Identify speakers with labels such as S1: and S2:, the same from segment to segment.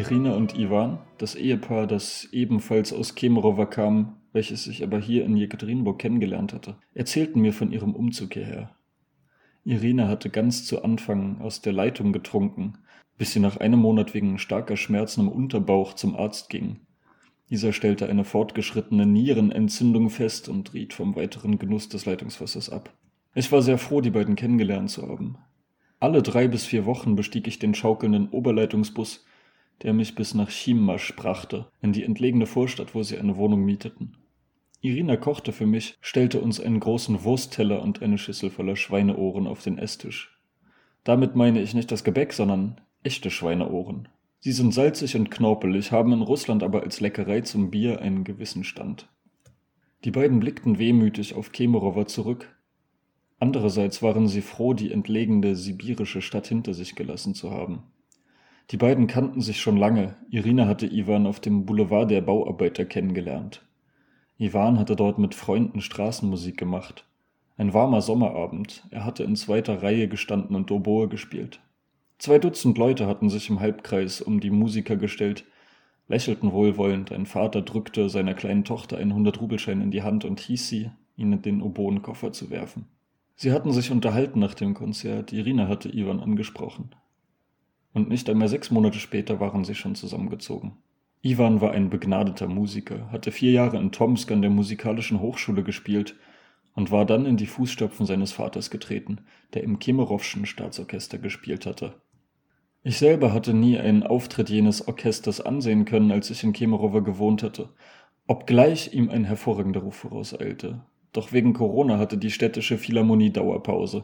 S1: Irina und Iwan, das Ehepaar, das ebenfalls aus Kemerowo kam, welches sich aber hier in Jekaterinburg kennengelernt hatte, erzählten mir von ihrem Umzug hierher. Irina hatte ganz zu Anfang aus der Leitung getrunken, bis sie nach einem Monat wegen starker Schmerzen im Unterbauch zum Arzt ging. Dieser stellte eine fortgeschrittene Nierenentzündung fest und riet vom weiteren Genuss des Leitungswassers ab. Ich war sehr froh, die beiden kennengelernt zu haben. Alle 3 bis 4 Wochen bestieg ich den schaukelnden Oberleitungsbus, der mich bis nach Chiemmasch brachte, in die entlegene Vorstadt, wo sie eine Wohnung mieteten. Irina kochte für mich, stellte uns einen großen Wurstteller und eine Schüssel voller Schweineohren auf den Esstisch. Damit meine ich nicht das Gebäck, sondern echte Schweineohren. Sie sind salzig und knorpelig, haben in Russland aber als Leckerei zum Bier einen gewissen Stand. Die beiden blickten wehmütig auf Kemerowo zurück. Andererseits waren sie froh, die entlegene sibirische Stadt hinter sich gelassen zu haben. Die beiden kannten sich schon lange. Irina hatte Iwan auf dem Boulevard der Bauarbeiter kennengelernt. Iwan hatte dort mit Freunden Straßenmusik gemacht. Ein warmer Sommerabend. Er hatte in 2. Reihe gestanden und Oboe gespielt. 2 Dutzend Leute hatten sich im Halbkreis um die Musiker gestellt, lächelten wohlwollend. Ein Vater drückte seiner kleinen Tochter einen 100-Rubelschein in die Hand und hieß sie, ihn in den Oboenkoffer zu werfen. Sie hatten sich unterhalten nach dem Konzert. Irina hatte Iwan angesprochen. Und nicht einmal 6 Monate später waren sie schon zusammengezogen. Iwan war ein begnadeter Musiker, hatte 4 Jahre in Tomsk an der Musikalischen Hochschule gespielt und war dann in die Fußstapfen seines Vaters getreten, der im Kemerowschen Staatsorchester gespielt hatte. Ich selber hatte nie einen Auftritt jenes Orchesters ansehen können, als ich in Kemerowo gewohnt hatte, obgleich ihm ein hervorragender Ruf vorauseilte. Doch wegen Corona hatte die städtische Philharmonie Dauerpause.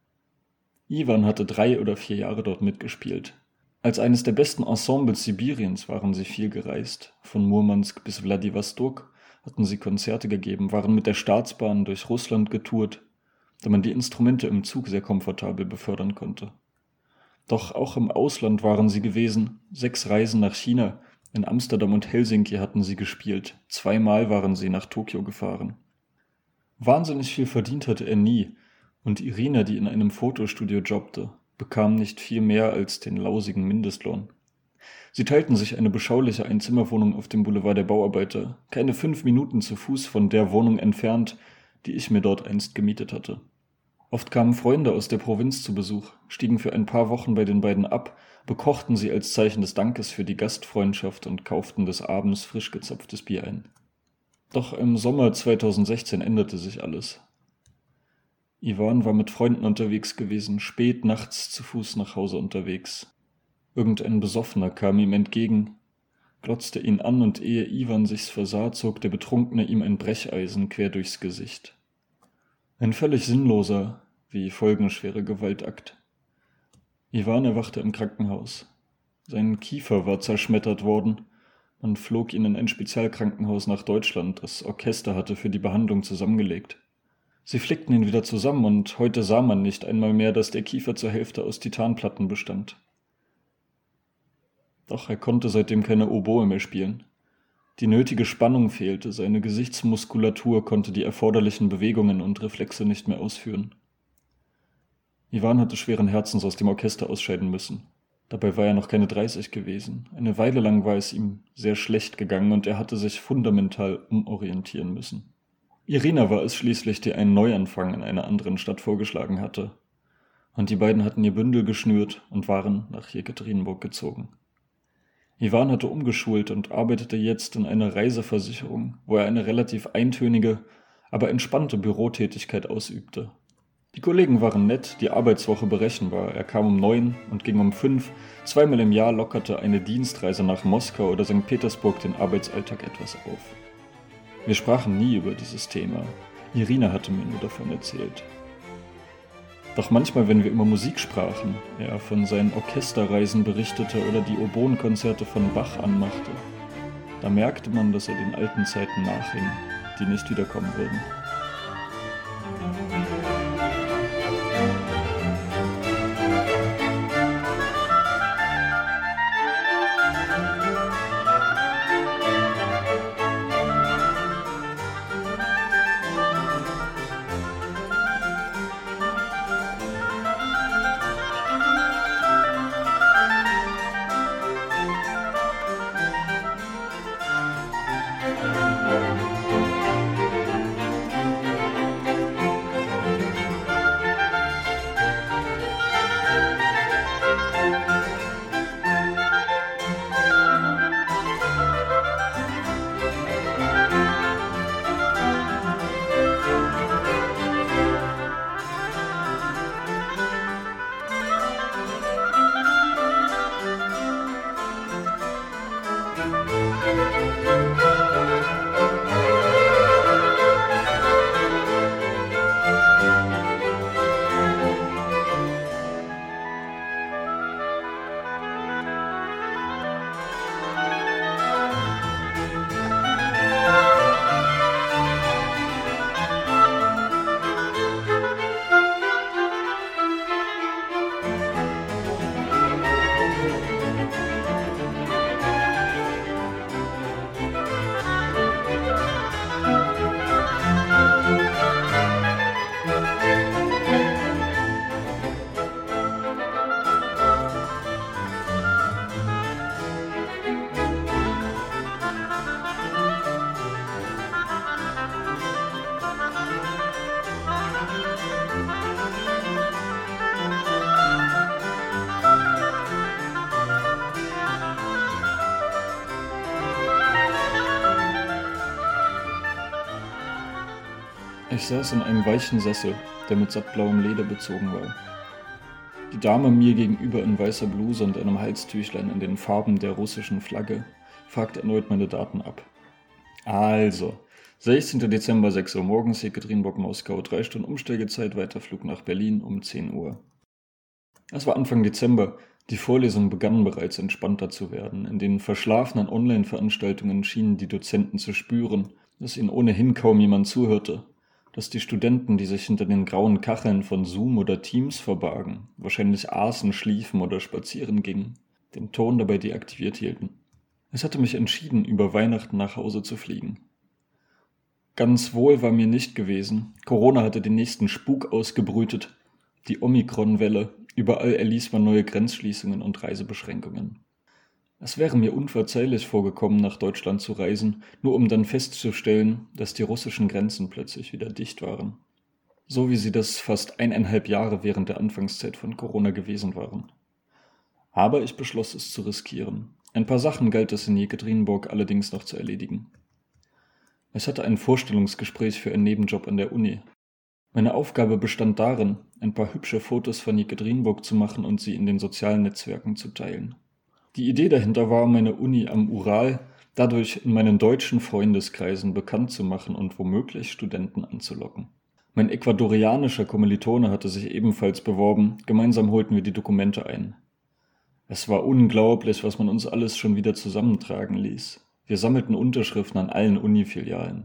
S1: Iwan hatte 3 oder 4 Jahre dort mitgespielt. Als eines der besten Ensembles Sibiriens waren sie viel gereist. Von Murmansk bis Wladiwostok hatten sie Konzerte gegeben, waren mit der Staatsbahn durch Russland getourt, da man die Instrumente im Zug sehr komfortabel befördern konnte. Doch auch im Ausland waren sie gewesen, 6 Reisen nach China, in Amsterdam und Helsinki hatten sie gespielt, 2-mal waren sie nach Tokio gefahren. Wahnsinnig viel verdient hatte er nie, und Irina, die in einem Fotostudio jobbte, bekam nicht viel mehr als den lausigen Mindestlohn. Sie teilten sich eine beschauliche Einzimmerwohnung auf dem Boulevard der Bauarbeiter, keine 5 Minuten zu Fuß von der Wohnung entfernt, die ich mir dort einst gemietet hatte. Oft kamen Freunde aus der Provinz zu Besuch, stiegen für ein paar Wochen bei den beiden ab, bekochten sie als Zeichen des Dankes für die Gastfreundschaft und kauften des Abends frisch gezapftes Bier ein. Doch im Sommer 2016 änderte sich alles. Iwan war mit Freunden unterwegs gewesen, spät nachts zu Fuß nach Hause unterwegs. Irgendein Besoffener kam ihm entgegen, glotzte ihn an und ehe Iwan sich's versah, zog der Betrunkene ihm ein Brecheisen quer durchs Gesicht. Ein völlig sinnloser, wie folgenschwerer Gewaltakt. Iwan erwachte im Krankenhaus. Sein Kiefer war zerschmettert worden. Man flog ihn in ein Spezialkrankenhaus nach Deutschland. Das Orchester hatte für die Behandlung zusammengelegt. Sie flickten ihn wieder zusammen und heute sah man nicht einmal mehr, dass der Kiefer zur Hälfte aus Titanplatten bestand. Doch er konnte seitdem keine Oboe mehr spielen. Die nötige Spannung fehlte, seine Gesichtsmuskulatur konnte die erforderlichen Bewegungen und Reflexe nicht mehr ausführen. Iwan hatte schweren Herzens aus dem Orchester ausscheiden müssen. Dabei war er noch keine 30 gewesen. Eine Weile lang war es ihm sehr schlecht gegangen und er hatte sich fundamental umorientieren müssen. Irina war es schließlich, die einen Neuanfang in einer anderen Stadt vorgeschlagen hatte. Und die beiden hatten ihr Bündel geschnürt und waren nach Jekaterinburg gezogen. Iwan hatte umgeschult und arbeitete jetzt in einer Reiseversicherung, wo er eine relativ eintönige, aber entspannte Bürotätigkeit ausübte. Die Kollegen waren nett, die Arbeitswoche berechenbar. Er kam um 9 und ging um 5. 2-mal im Jahr lockerte eine Dienstreise nach Moskau oder St. Petersburg den Arbeitsalltag etwas auf. Wir sprachen nie über dieses Thema. Irina hatte mir nur davon erzählt. Doch manchmal, wenn wir über Musik sprachen, er von seinen Orchesterreisen berichtete oder die Oboenkonzerte von Bach anmachte, da merkte man, dass er den alten Zeiten nachhing, die nicht wiederkommen würden. Ich saß in einem weichen Sessel, der mit sattblauem Leder bezogen war. Die Dame mir gegenüber in weißer Bluse und einem Halstüchlein in den Farben der russischen Flagge fragte erneut meine Daten ab. Also, 16. Dezember, 6 Uhr morgens, Jekaterinburg, Moskau, 3 Stunden Umsteigezeit, Weiterflug nach Berlin um 10 Uhr. Es war Anfang Dezember, die Vorlesungen begannen bereits entspannter zu werden. In den verschlafenen Online-Veranstaltungen schienen die Dozenten zu spüren, dass ihnen ohnehin kaum jemand zuhörte, dass die Studenten, die sich hinter den grauen Kacheln von Zoom oder Teams verbargen, wahrscheinlich aßen, schliefen oder spazieren gingen, den Ton dabei deaktiviert hielten. Ich hatte mich entschieden, über Weihnachten nach Hause zu fliegen. Ganz wohl war mir nicht gewesen. Corona hatte den nächsten Spuk ausgebrütet. Die Omikron-Welle. Überall erließ man neue Grenzschließungen und Reisebeschränkungen. Es wäre mir unverzeihlich vorgekommen, nach Deutschland zu reisen, nur um dann festzustellen, dass die russischen Grenzen plötzlich wieder dicht waren. So wie sie das fast 1,5 Jahre während der Anfangszeit von Corona gewesen waren. Aber ich beschloss es zu riskieren. Ein paar Sachen galt es in Jekaterinburg allerdings noch zu erledigen. Ich hatte ein Vorstellungsgespräch für einen Nebenjob an der Uni. Meine Aufgabe bestand darin, ein paar hübsche Fotos von Jekaterinburg zu machen und sie in den sozialen Netzwerken zu teilen. Die Idee dahinter war, meine Uni am Ural dadurch in meinen deutschen Freundeskreisen bekannt zu machen und womöglich Studenten anzulocken. Mein ecuadorianischer Kommilitone hatte sich ebenfalls beworben, gemeinsam holten wir die Dokumente ein. Es war unglaublich, was man uns alles schon wieder zusammentragen ließ. Wir sammelten Unterschriften an allen Uni-Filialen.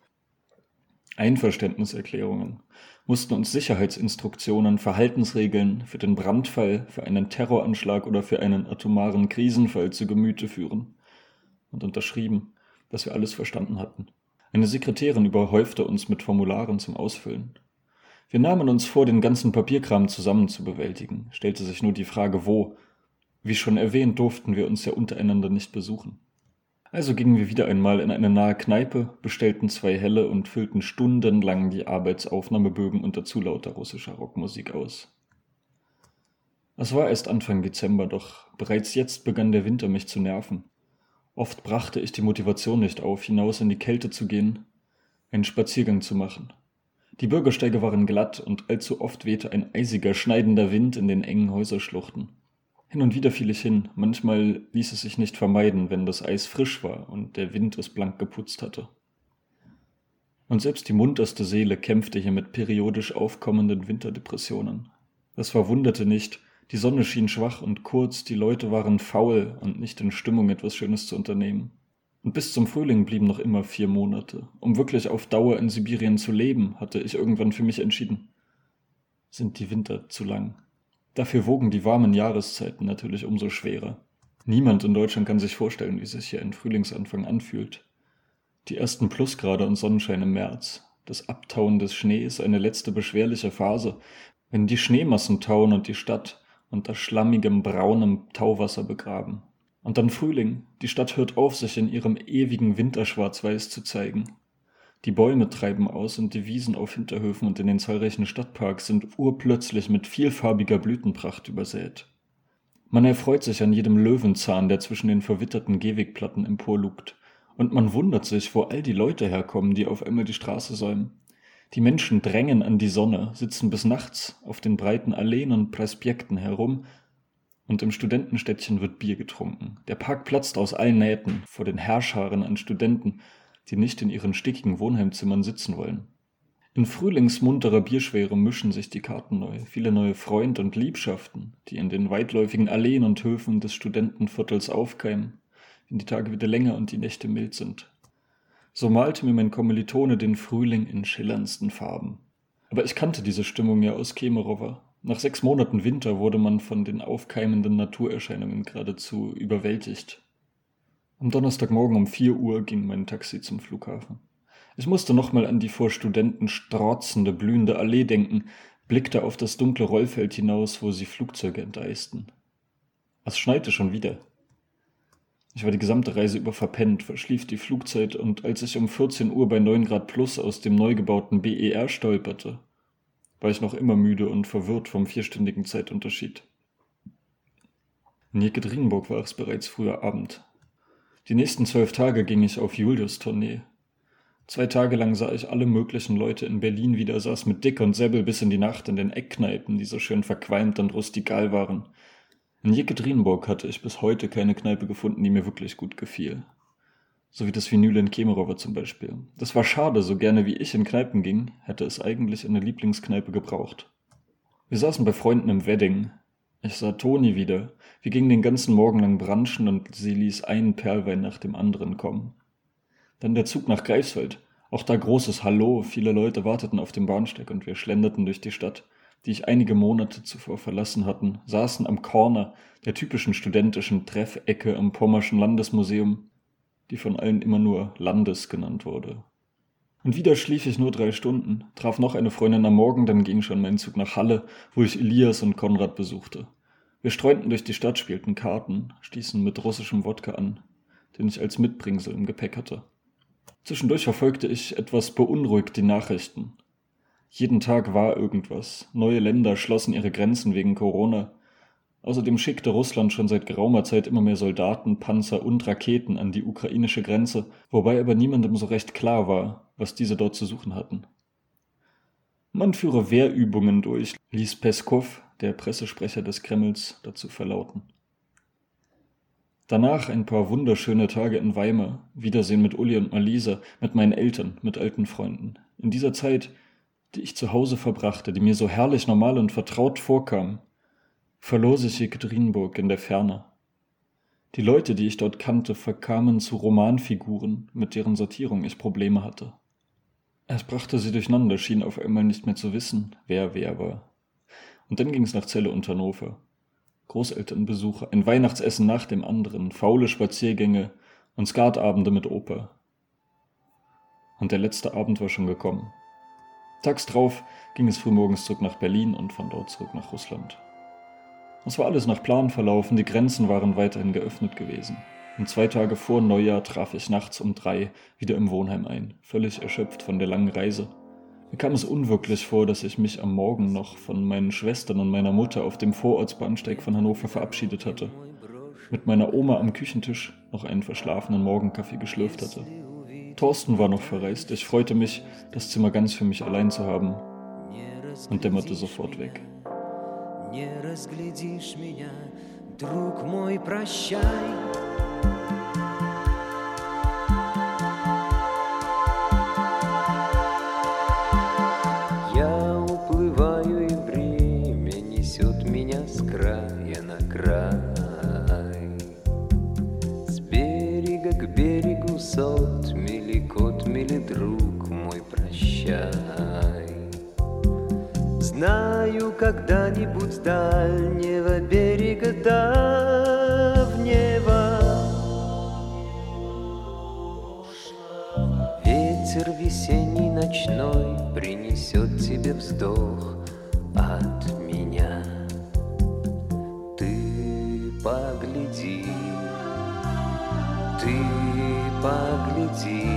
S1: Einverständniserklärungen, mussten uns Sicherheitsinstruktionen, Verhaltensregeln für den Brandfall, für einen Terroranschlag oder für einen atomaren Krisenfall zu Gemüte führen und unterschrieben, dass wir alles verstanden hatten. Eine Sekretärin überhäufte uns mit Formularen zum Ausfüllen. Wir nahmen uns vor, den ganzen Papierkram zusammen zu bewältigen, stellte sich nur die Frage, wo. Wie schon erwähnt, durften wir uns ja untereinander nicht besuchen. Also gingen wir wieder einmal in eine nahe Kneipe, bestellten 2 Helle und füllten stundenlang die Arbeitsaufnahmebögen unter zu lauter russischer Rockmusik aus. Es war erst Anfang Dezember, doch bereits jetzt begann der Winter mich zu nerven. Oft brachte ich die Motivation nicht auf, hinaus in die Kälte zu gehen, einen Spaziergang zu machen. Die Bürgersteige waren glatt und allzu oft wehte ein eisiger, schneidender Wind in den engen Häuserschluchten. Hin und wieder fiel ich hin, manchmal ließ es sich nicht vermeiden, wenn das Eis frisch war und der Wind es blank geputzt hatte. Und selbst die munterste Seele kämpfte hier mit periodisch aufkommenden Winterdepressionen. Das verwunderte nicht, die Sonne schien schwach und kurz, die Leute waren faul und nicht in Stimmung, etwas Schönes zu unternehmen. Und bis zum Frühling blieben noch immer 4 Monate. Um wirklich auf Dauer in Sibirien zu leben, hatte ich irgendwann für mich entschieden. Sind die Winter zu lang? Dafür wogen die warmen Jahreszeiten natürlich umso schwerer. Niemand in Deutschland kann sich vorstellen, wie sich hier ein Frühlingsanfang anfühlt. Die ersten Plusgrade und Sonnenschein im März. Das Abtauen des Schnees, eine letzte beschwerliche Phase, wenn die Schneemassen tauen und die Stadt unter schlammigem, braunem Tauwasser begraben. Und dann Frühling, die Stadt hört auf, sich in ihrem ewigen Winterschwarz-Weiß zu zeigen. Die Bäume treiben aus und die Wiesen auf Hinterhöfen und in den zahlreichen Stadtparks sind urplötzlich mit vielfarbiger Blütenpracht übersät. Man erfreut sich an jedem Löwenzahn, der zwischen den verwitterten Gehwegplatten emporlugt. Und man wundert sich, wo all die Leute herkommen, die auf einmal die Straße säumen. Die Menschen drängen an die Sonne, sitzen bis nachts auf den breiten Alleen und Prospekten herum und im Studentenstädtchen wird Bier getrunken. Der Park platzt aus allen Nähten vor den Herrscharen an Studenten, die nicht in ihren stickigen Wohnheimzimmern sitzen wollen. In frühlingsmunterer Bierschwere mischen sich die Karten neu, viele neue Freund- und Liebschaften, die in den weitläufigen Alleen und Höfen des Studentenviertels aufkeimen, wenn die Tage wieder länger und die Nächte mild sind. So malte mir mein Kommilitone den Frühling in schillerndsten Farben. Aber ich kannte diese Stimmung ja aus Kemerowo. Nach 6 Monaten Winter wurde man von den aufkeimenden Naturerscheinungen geradezu überwältigt. Am Donnerstagmorgen um 4 Uhr ging mein Taxi zum Flughafen. Ich musste nochmal an die vor Studenten strotzende, blühende Allee denken, blickte auf das dunkle Rollfeld hinaus, wo sie Flugzeuge enteisten. Es schneite schon wieder. Ich war die gesamte Reise über verpennt, verschlief die Flugzeit und als ich um 14 Uhr bei 9 Grad plus aus dem neu gebauten BER stolperte, war ich noch immer müde und verwirrt vom 4-stündigen Zeitunterschied. In Jekaterinburg war es bereits früher Abend. Die nächsten 12 Tage ging ich auf Julius-Tournee. 2 Tage lang sah ich alle möglichen Leute in Berlin wieder, saß mit Dick und Säbel bis in die Nacht in den Eckkneipen, die so schön verqualmt und rustikal waren. In Jekaterinburg hatte ich bis heute keine Kneipe gefunden, die mir wirklich gut gefiel. So wie das Vinyl in Kemerowo zum Beispiel. Das war schade, so gerne wie ich in Kneipen ging, hätte es eigentlich eine Lieblingskneipe gebraucht. Wir saßen bei Freunden im Wedding. Ich sah Toni wieder. Wir gingen den ganzen Morgen lang branchen und sie ließ einen Perlwein nach dem anderen kommen. Dann der Zug nach Greifswald. Auch da großes Hallo, viele Leute warteten auf dem Bahnsteig und wir schlenderten durch die Stadt, die ich einige Monate zuvor verlassen hatten, saßen am Corner der typischen studentischen Treffecke am Pommerschen Landesmuseum, die von allen immer nur Landes genannt wurde. Und wieder schlief ich nur 3 Stunden, traf noch eine Freundin am Morgen, dann ging schon mein Zug nach Halle, wo ich Elias und Konrad besuchte. Wir streunten durch die Stadt, spielten Karten, stießen mit russischem Wodka an, den ich als Mitbringsel im Gepäck hatte. Zwischendurch verfolgte ich etwas beunruhigt die Nachrichten. Jeden Tag war irgendwas. Neue Länder schlossen ihre Grenzen wegen Corona. Außerdem schickte Russland schon seit geraumer Zeit immer mehr Soldaten, Panzer und Raketen an die ukrainische Grenze, wobei aber niemandem so recht klar war, was diese dort zu suchen hatten. Man führe Wehrübungen durch, ließ Peskow, der Pressesprecher des Kremls, dazu verlauten. Danach ein paar wunderschöne Tage in Weimar, Wiedersehen mit Uli und Malisa, mit meinen Eltern, mit alten Freunden. In dieser Zeit, die ich zu Hause verbrachte, die mir so herrlich normal und vertraut vorkam, verlor sich Jekaterinburg in der Ferne. Die Leute, die ich dort kannte, verkamen zu Romanfiguren, mit deren Sortierung ich Probleme hatte. Es brachte sie durcheinander, schien auf einmal nicht mehr zu wissen, wer war. Und dann ging es nach Celle und Hannover. Großelternbesuche, ein Weihnachtsessen nach dem anderen, faule Spaziergänge und Skatabende mit Opa. Und der letzte Abend war schon gekommen. Tags drauf ging es frühmorgens zurück nach Berlin und von dort zurück nach Russland. Es war alles nach Plan verlaufen, die Grenzen waren weiterhin geöffnet gewesen. Und 2 Tage vor Neujahr traf ich nachts um 3 wieder im Wohnheim ein, völlig erschöpft von der langen Reise. Mir kam es unwirklich vor, dass ich mich am Morgen noch von meinen Schwestern und meiner Mutter auf dem Vorortsbahnsteig von Hannover verabschiedet hatte, mit meiner Oma am Küchentisch noch einen verschlafenen Morgenkaffee geschlürft hatte. Thorsten war noch verreist, ich freute mich, das Zimmer ganz für mich allein zu haben und dämmerte sofort weg.
S2: Не разглядишь меня, друг мой, прощай. Я уплываю, и время несет меня с края на край. С берега к берегу сотмели, котмели, друг мой, прощай. Знаю, когда-нибудь с дальнего берега давнего ветер весенний ночной принесет тебе вздох от меня. Ты погляди, ты погляди,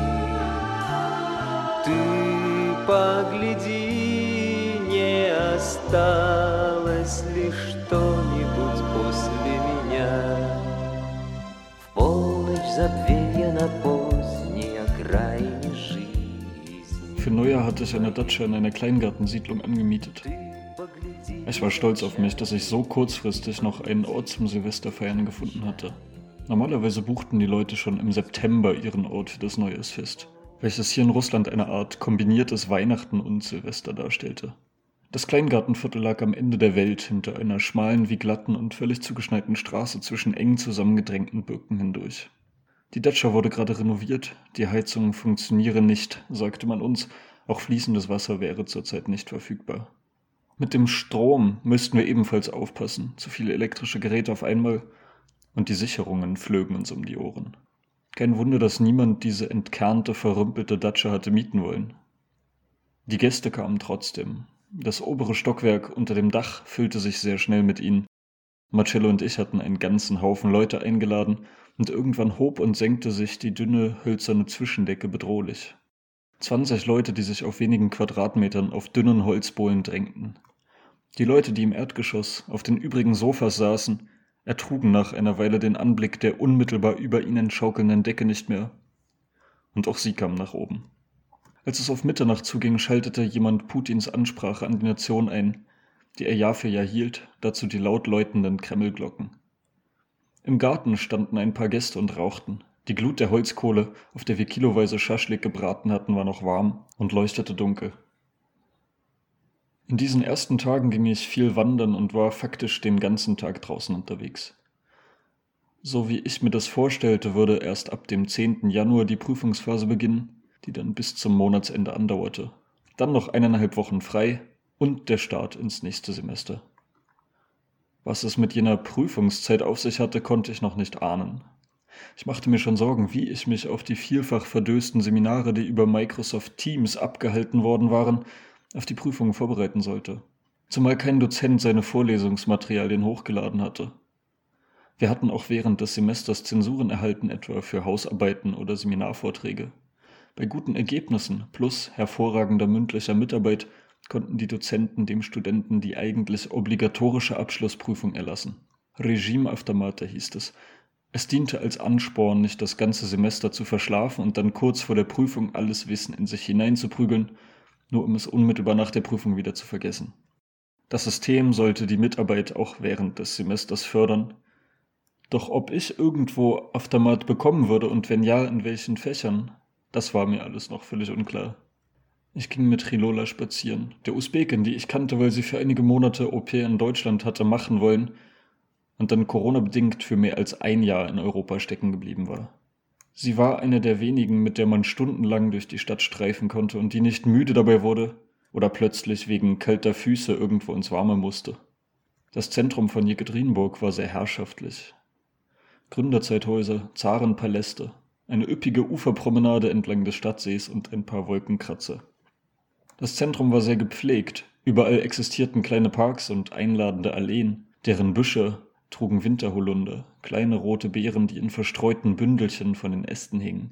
S2: ты погляди. Не осталось ли что-нибудь после меня? В полночь забвенья на поздней окраине жизни.
S1: Für Neujahr hatte ich eine Datscha in einer Kleingartensiedlung angemietet. Ich war stolz auf mich, dass ich so kurzfristig noch einen Ort zum Silvesterfeiern gefunden hatte. Normalerweise buchten die Leute schon im September ihren Ort für das Neujahrsfest, welches hier in Russland eine Art kombiniertes Weihnachten und Silvester darstellte. Das Kleingartenviertel lag am Ende der Welt, hinter einer schmalen wie glatten und völlig zugeschneiten Straße zwischen eng zusammengedrängten Birken hindurch. Die Datscha wurde gerade renoviert, die Heizungen funktionieren nicht, sagte man uns, auch fließendes Wasser wäre zurzeit nicht verfügbar. Mit dem Strom müssten wir ebenfalls aufpassen, zu viele elektrische Geräte auf einmal, und die Sicherungen flögen uns um die Ohren. Kein Wunder, dass niemand diese entkernte, verrümpelte Datscha hatte mieten wollen. Die Gäste kamen trotzdem. Das obere Stockwerk unter dem Dach füllte sich sehr schnell mit ihnen. Marcello und ich hatten einen ganzen Haufen Leute eingeladen und irgendwann hob und senkte sich die dünne, hölzerne Zwischendecke bedrohlich. 20 Leute, die sich auf wenigen Quadratmetern auf dünnen Holzbohlen drängten. Die Leute, die im Erdgeschoss auf den übrigen Sofas saßen, ertrugen nach einer Weile den Anblick der unmittelbar über ihnen schaukelnden Decke nicht mehr. Und auch sie kamen nach oben. Als es auf Mitternacht zuging, schaltete jemand Putins Ansprache an die Nation ein, die er Jahr für Jahr hielt, dazu die laut läutenden Kremlglocken. Im Garten standen ein paar Gäste und rauchten. Die Glut der Holzkohle, auf der wir kiloweise Schaschlik gebraten hatten, war noch warm und leuchtete dunkel. In diesen ersten Tagen ging ich viel wandern und war faktisch den ganzen Tag draußen unterwegs. So wie ich mir das vorstellte, würde erst ab dem 10. Januar die Prüfungsphase beginnen, die dann bis zum Monatsende andauerte. Dann noch 1,5 Wochen frei und der Start ins nächste Semester. Was es mit jener Prüfungszeit auf sich hatte, konnte ich noch nicht ahnen. Ich machte mir schon Sorgen, wie ich mich auf die vielfach verdösten Seminare, die über Microsoft Teams abgehalten worden waren, auf die Prüfungen vorbereiten sollte. Zumal kein Dozent seine Vorlesungsmaterialien hochgeladen hatte. Wir hatten auch während des Semesters Zensuren erhalten, etwa für Hausarbeiten oder Seminarvorträge. Bei guten Ergebnissen plus hervorragender mündlicher Mitarbeit konnten die Dozenten dem Studenten die eigentlich obligatorische Abschlussprüfung erlassen. Regime Aftermate hieß es. Es diente als Ansporn, nicht das ganze Semester zu verschlafen und dann kurz vor der Prüfung alles Wissen in sich hineinzuprügeln, nur um es unmittelbar nach der Prüfung wieder zu vergessen. Das System sollte die Mitarbeit auch während des Semesters fördern. Doch ob ich irgendwo Aftermat bekommen würde und wenn ja, in welchen Fächern, das war mir alles noch völlig unklar. Ich ging mit Trilola spazieren, der Usbekin, die ich kannte, weil sie für einige Monate Au pair in Deutschland hatte machen wollen und dann Corona-bedingt für mehr als ein Jahr in Europa stecken geblieben war. Sie war eine der wenigen, mit der man stundenlang durch die Stadt streifen konnte und die nicht müde dabei wurde oder plötzlich wegen kalter Füße irgendwo ins Warme musste. Das Zentrum von Jekaterinburg war sehr herrschaftlich. Gründerzeithäuser, Zarenpaläste, eine üppige Uferpromenade entlang des Stadtsees und ein paar Wolkenkratzer. Das Zentrum war sehr gepflegt, überall existierten kleine Parks und einladende Alleen, deren Büsche trugen Winterholunder, kleine rote Beeren, die in verstreuten Bündelchen von den Ästen hingen.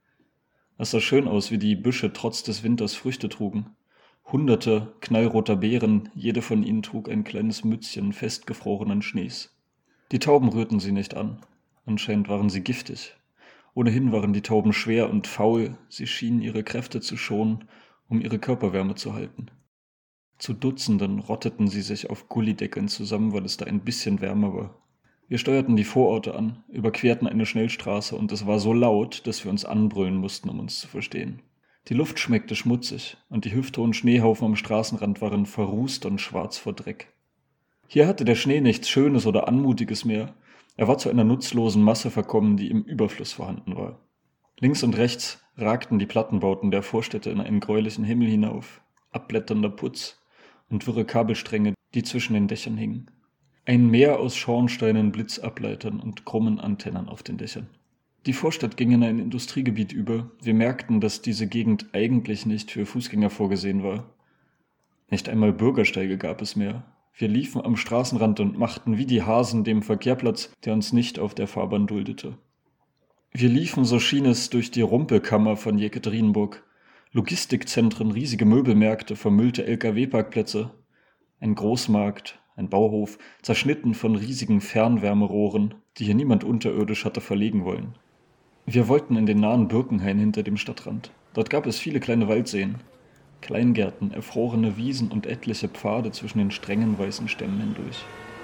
S1: Es sah schön aus, wie die Büsche trotz des Winters Früchte trugen. Hunderte knallroter Beeren, jede von ihnen trug ein kleines Mützchen festgefrorenen Schnees. Die Tauben rührten sie nicht an. Anscheinend waren sie giftig. Ohnehin waren die Tauben schwer und faul, sie schienen ihre Kräfte zu schonen, um ihre Körperwärme zu halten. Zu Dutzenden rotteten sie sich auf Gullideckeln zusammen, weil es da ein bisschen wärmer war. Wir steuerten die Vororte an, überquerten eine Schnellstraße und es war so laut, dass wir uns anbrüllen mussten, um uns zu verstehen. Die Luft schmeckte schmutzig und die hüfthohen Schneehaufen am Straßenrand waren verrußt und schwarz vor Dreck. Hier hatte der Schnee nichts Schönes oder Anmutiges mehr. Er war zu einer nutzlosen Masse verkommen, die im Überfluss vorhanden war. Links und rechts ragten die Plattenbauten der Vorstädte in einen gräulichen Himmel hinauf, abblätternder Putz und wirre Kabelstränge, die zwischen den Dächern hingen. Ein Meer aus Schornsteinen, Blitzableitern und krummen Antennen auf den Dächern. Die Vorstadt ging in ein Industriegebiet über. Wir merkten, dass diese Gegend eigentlich nicht für Fußgänger vorgesehen war. Nicht einmal Bürgersteige gab es mehr. Wir liefen am Straßenrand und machten wie die Hasen dem Verkehr Platz, der uns nicht auf der Fahrbahn duldete. Wir liefen, so schien es, durch die Rumpelkammer von Jekaterinburg. Logistikzentren, riesige Möbelmärkte, vermüllte LKW-Parkplätze, ein Großmarkt, ein Bauhof, zerschnitten von riesigen Fernwärmerohren, die hier niemand unterirdisch hatte verlegen wollen. Wir wollten in den nahen Birkenhain hinter dem Stadtrand. Dort gab es viele kleine Waldseen, Kleingärten, erfrorene Wiesen und etliche Pfade zwischen den strengen weißen Stämmen hindurch.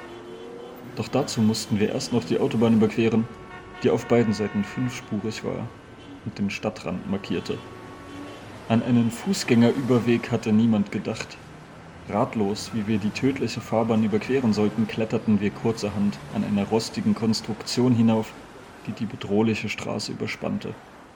S1: Doch dazu mussten wir erst noch die Autobahn überqueren, die auf beiden Seiten 5-spurig war und den Stadtrand markierte. An einen Fußgängerüberweg hatte niemand gedacht. Ratlos, wie wir die tödliche Fahrbahn überqueren sollten, kletterten wir kurzerhand an einer rostigen Konstruktion hinauf, die die bedrohliche Straße überspannte.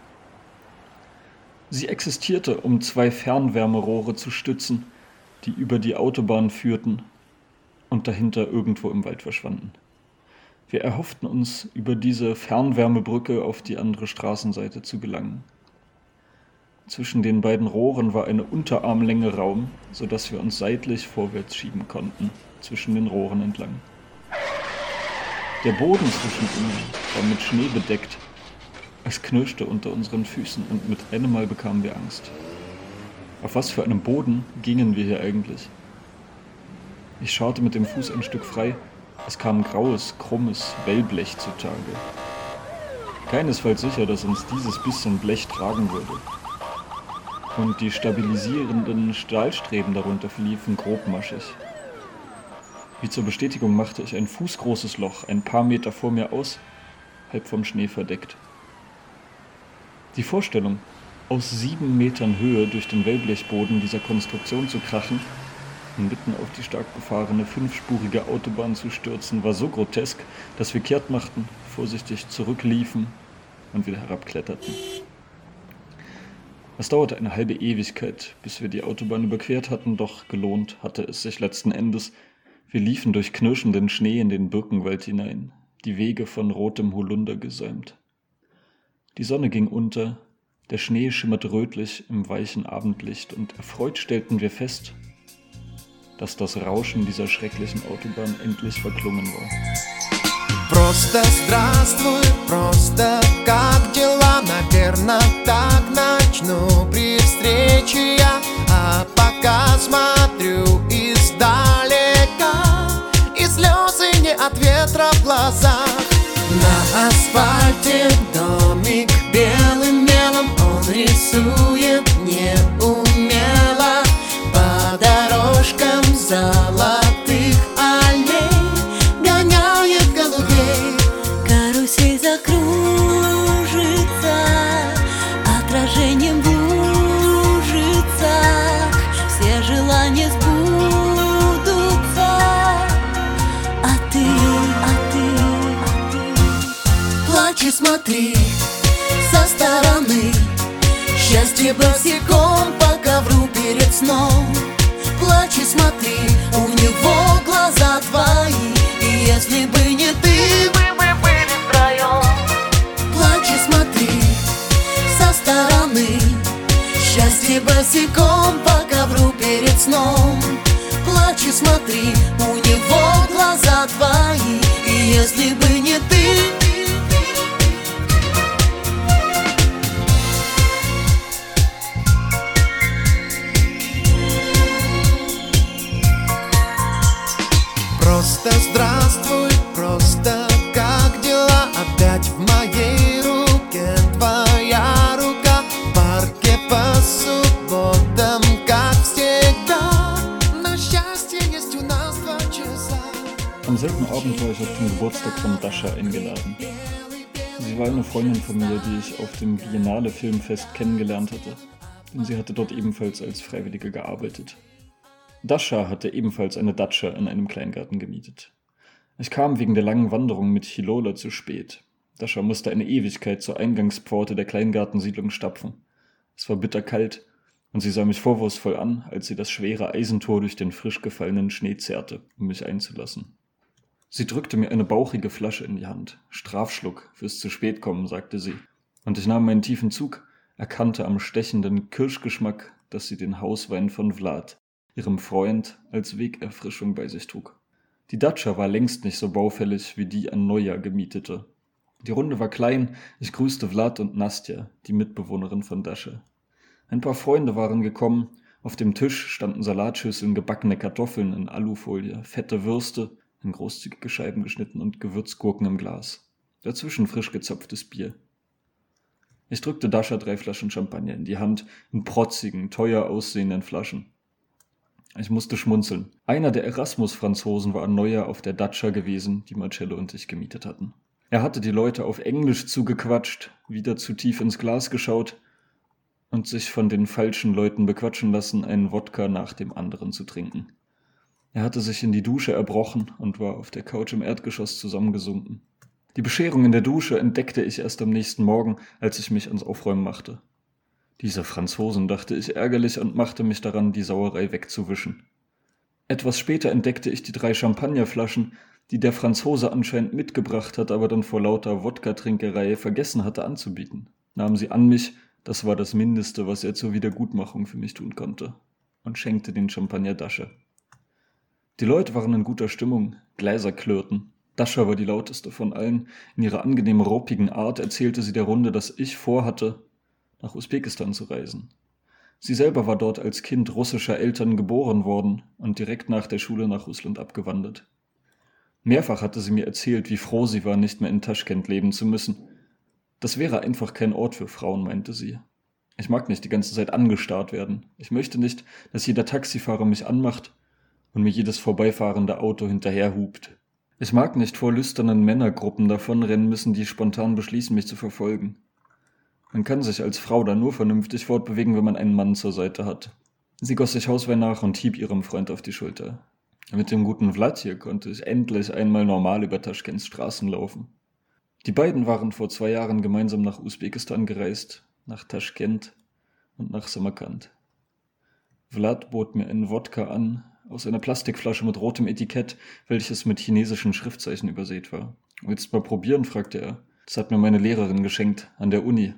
S1: Sie existierte, um 2 Fernwärmerohre zu stützen, die über die Autobahn führten und dahinter irgendwo im Wald verschwanden. Wir erhofften uns, über diese Fernwärmebrücke auf die andere Straßenseite zu gelangen. Zwischen den beiden Rohren war eine Unterarmlänge Raum, sodass wir uns seitlich vorwärts schieben konnten, zwischen den Rohren entlang. Der Boden zwischen ihnen war mit Schnee bedeckt. Es knirschte unter unseren Füßen und mit einem Mal bekamen wir Angst. Auf was für einem Boden gingen wir hier eigentlich? Ich schaute mit dem Fuß ein Stück frei. Es kam graues, krummes Wellblech zutage. Keinesfalls sicher, dass uns dieses bisschen Blech tragen würde. und die stabilisierenden Stahlstreben darunter verliefen grobmaschig. Wie zur Bestätigung machte ich ein fußgroßes Loch ein paar Meter vor mir aus, halb vom Schnee verdeckt. Die Vorstellung, aus 7 Metern Höhe durch den Wellblechboden dieser Konstruktion zu krachen und mitten auf die stark befahrene 5-spurige Autobahn zu stürzen, war so grotesk, dass wir kehrt machten, vorsichtig zurückliefen und wieder herabkletterten. Es dauerte eine halbe Ewigkeit, bis wir die Autobahn überquert hatten, doch gelohnt hatte es sich letzten Endes. Wir liefen durch knirschenden Schnee in den Birkenwald hinein, die Wege von rotem Holunder gesäumt. Die Sonne ging unter, der Schnee schimmerte rötlich im weichen Abendlicht und erfreut stellten wir fest, dass das Rauschen dieser schrecklichen Autobahn endlich verklungen war.
S3: Просто здравствуй, просто как дела, наверно, так начну при встрече я. А пока смотрю издалека, и слезы не от ветра в глазах. На асфальте домик белым мелом он рисует неумело по дорожкам золотых аллей, гоняет голубей.
S4: Карусель закружится, отражением в лужицах, все желания сбудутся, а ты плачь и смотри со стороны, счастье босиком по ковру перед сном. Плачь и смотри, у него глаза твои, и если бы не ты, мы бы были втроем. Плачь и смотри со стороны, счастье босиком по ковру перед сном. Плачь и смотри, у него глаза твои, и если бы не ты.
S3: Просто здравствуй, просто как дела? Опять в моей руке твоя рука. В парке по субботам, как всегда. Но счастье есть у нас 2 часа.
S1: Am selben Abend war ich auf den Geburtstag von Dasha eingeladen. Sie war eine Freundin von mir, die ich auf dem Biennale Filmfest kennengelernt hatte, denn sie hatte dort ebenfalls als Freiwillige gearbeitet. Dasha hatte ebenfalls eine Datscha in einem Kleingarten gemietet. Ich kam wegen der langen Wanderung mit Hilola zu spät. Dasha musste eine Ewigkeit zur Eingangspforte der Kleingartensiedlung stapfen. Es war bitterkalt und sie sah mich vorwurfsvoll an, als sie das schwere Eisentor durch den frisch gefallenen Schnee zerrte, um mich einzulassen. Sie drückte mir eine bauchige Flasche in die Hand. Strafschluck fürs zu spät kommen, sagte sie. Und ich nahm meinen tiefen Zug, erkannte am stechenden Kirschgeschmack, dass sie den Hauswein von Vlad, ihrem Freund, als Wegerfrischung bei sich trug. Die Datscha war längst nicht so baufällig wie die an Neujahr gemietete. Die Runde war klein, ich grüßte Vlad und Nastja, die Mitbewohnerin von Dasha. Ein paar Freunde waren gekommen, auf dem Tisch standen Salatschüsseln, gebackene Kartoffeln in Alufolie, fette Würste, in großzügige Scheiben geschnitten und Gewürzgurken im Glas. Dazwischen frisch gezapftes Bier. Ich drückte Dasha 3 Flaschen Champagner in die Hand, in protzigen, teuer aussehenden Flaschen. Ich musste schmunzeln. Einer der Erasmus-Franzosen war an Neujahr auf der Datscha gewesen, die Marcello und ich gemietet hatten. Er hatte die Leute auf Englisch zugequatscht, wieder zu tief ins Glas geschaut und sich von den falschen Leuten bequatschen lassen, einen Wodka nach dem anderen zu trinken. Er hatte sich in die Dusche erbrochen und war auf der Couch im Erdgeschoss zusammengesunken. Die Bescherung in der Dusche entdeckte ich erst am nächsten Morgen, als ich mich ans Aufräumen machte. Diese Franzosen, dachte ich ärgerlich und machte mich daran, die Sauerei wegzuwischen. Etwas später entdeckte ich die 3 Champagnerflaschen, die der Franzose anscheinend mitgebracht hat, aber dann vor lauter Wodka-Trinkerei vergessen hatte anzubieten. Nahm sie an mich, das war das Mindeste, was er zur Wiedergutmachung für mich tun konnte, und schenkte den Champagner Dasha. Die Leute waren in guter Stimmung, Gläser klirrten. Dasha war die lauteste von allen. In ihrer angenehm ruppigen Art erzählte sie der Runde, dass ich vorhatte, nach Usbekistan zu reisen. Sie selber war dort als Kind russischer Eltern geboren worden und direkt nach der Schule nach Russland abgewandert. Mehrfach hatte sie mir erzählt, wie froh sie war, nicht mehr in Taschkent leben zu müssen. Das wäre einfach kein Ort für Frauen, meinte sie. Ich mag nicht die ganze Zeit angestarrt werden. Ich möchte nicht, dass jeder Taxifahrer mich anmacht und mir jedes vorbeifahrende Auto hinterherhupt. Ich mag nicht vor lüsternen Männergruppen davonrennen müssen, die spontan beschließen, mich zu verfolgen. Man kann sich als Frau da nur vernünftig fortbewegen, wenn man einen Mann zur Seite hat. Sie goss sich Hauswein nach und hieb ihrem Freund auf die Schulter. Mit dem guten Vlad hier konnte ich endlich einmal normal über Taschkents Straßen laufen. Die beiden waren vor 2 Jahren gemeinsam nach Usbekistan gereist, nach Taschkent und nach Samarkand. Vlad bot mir einen Wodka an, aus einer Plastikflasche mit rotem Etikett, welches mit chinesischen Schriftzeichen übersät war. »Willst du mal probieren?« fragte er. »Das hat mir meine Lehrerin geschenkt, an der Uni.«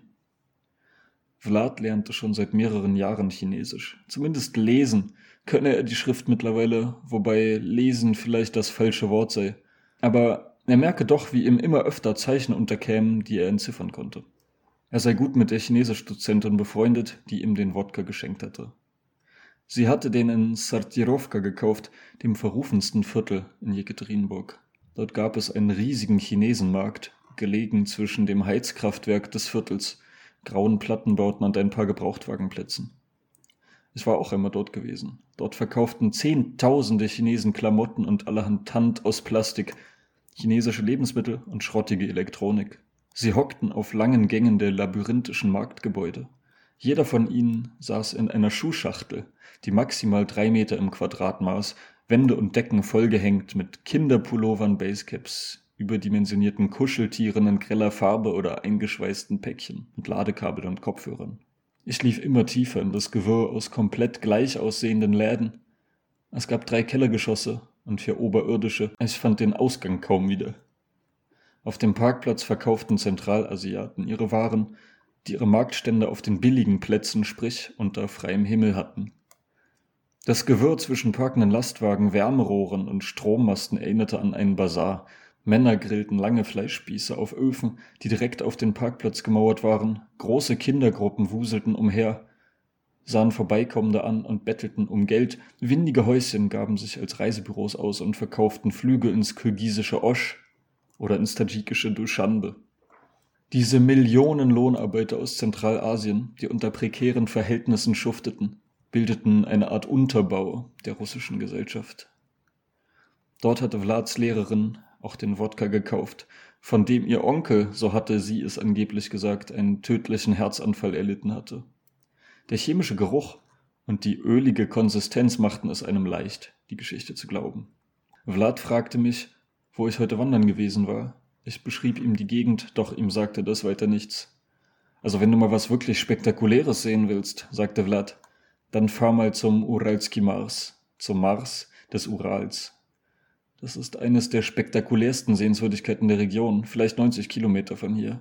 S1: Vlad lernte schon seit mehreren Jahren Chinesisch. Zumindest lesen könne er die Schrift mittlerweile, wobei lesen vielleicht das falsche Wort sei. Aber er merke doch, wie ihm immer öfter Zeichen unterkämen, die er entziffern konnte. Er sei gut mit der Chinesisch-Dozentin befreundet, die ihm den Wodka geschenkt hatte. Sie hatte den in Sortirovka gekauft, dem verrufensten Viertel in Jekaterinburg. Dort gab es einen riesigen Chinesenmarkt, gelegen zwischen dem Heizkraftwerk des Viertels, grauen Plattenbauten und ein paar Gebrauchtwagenplätzen. Ich war auch einmal dort gewesen. Dort verkauften Zehntausende Chinesen Klamotten und allerhand Tand aus Plastik, chinesische Lebensmittel und schrottige Elektronik. Sie hockten auf langen Gängen der labyrinthischen Marktgebäude. Jeder von ihnen saß in einer Schuhschachtel, die maximal 3 Meter im Quadrat maß, Wände und Decken vollgehängt mit Kinderpullovern, Basecaps, überdimensionierten Kuscheltieren in greller Farbe oder eingeschweißten Päckchen mit Ladekabel und Kopfhörern. Ich lief immer tiefer in das Gewirr aus komplett gleich aussehenden Läden. Es gab 3 Kellergeschosse und 4 oberirdische. Ich fand den Ausgang kaum wieder. Auf dem Parkplatz verkauften Zentralasiaten ihre Waren, die ihre Marktstände auf den billigen Plätzen, sprich unter freiem Himmel hatten. Das Gewirr zwischen parkenden Lastwagen, Wärmerohren und Strommasten erinnerte an einen Basar. Männer grillten lange Fleischspieße auf Öfen, die direkt auf den Parkplatz gemauert waren. Große Kindergruppen wuselten umher, sahen Vorbeikommende an und bettelten um Geld. Windige Häuschen gaben sich als Reisebüros aus und verkauften Flüge ins kirgisische Osch oder ins tadschikische Duschanbe. Diese Millionen Lohnarbeiter aus Zentralasien, die unter prekären Verhältnissen schufteten, bildeten eine Art Unterbau der russischen Gesellschaft. Dort hatte Vlads Lehrerin auch den Wodka gekauft, von dem ihr Onkel, so hatte sie es angeblich gesagt, einen tödlichen Herzanfall erlitten hatte. Der chemische Geruch und die ölige Konsistenz machten es einem leicht, die Geschichte zu glauben. Vlad fragte mich, wo ich heute wandern gewesen war. Ich beschrieb ihm die Gegend, doch ihm sagte das weiter nichts. »Also wenn du mal was wirklich Spektakuläres sehen willst«, sagte Vlad, »dann fahr mal zum Uralski Mars, zum Mars des Urals. Das ist eines der spektakulärsten Sehenswürdigkeiten der Region, vielleicht 90 Kilometer von hier.